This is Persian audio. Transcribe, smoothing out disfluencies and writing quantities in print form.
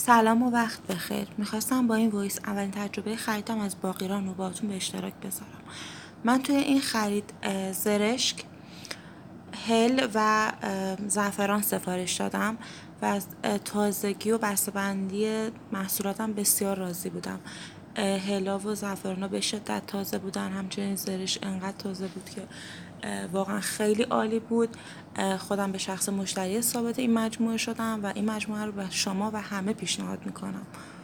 سلام و وقت بخیر. میخواستم با این وایس اولین تجربه خریدم از باقیران رو باهاتون به اشتراک بذارم. من توی این خرید زرشک، هل و زعفران سفارش دادم و از تازگی و بسته‌بندی محصولاتم بسیار راضی بودم. هلا و زعفرانا به شدت تازه بودن، همچنین زرشک انقدر تازه بود که واقعا خیلی عالی بود. خودم به شخص مشتری ثابت این مجموعه شدم و این مجموعه رو به شما و همه پیشنهاد میکنم.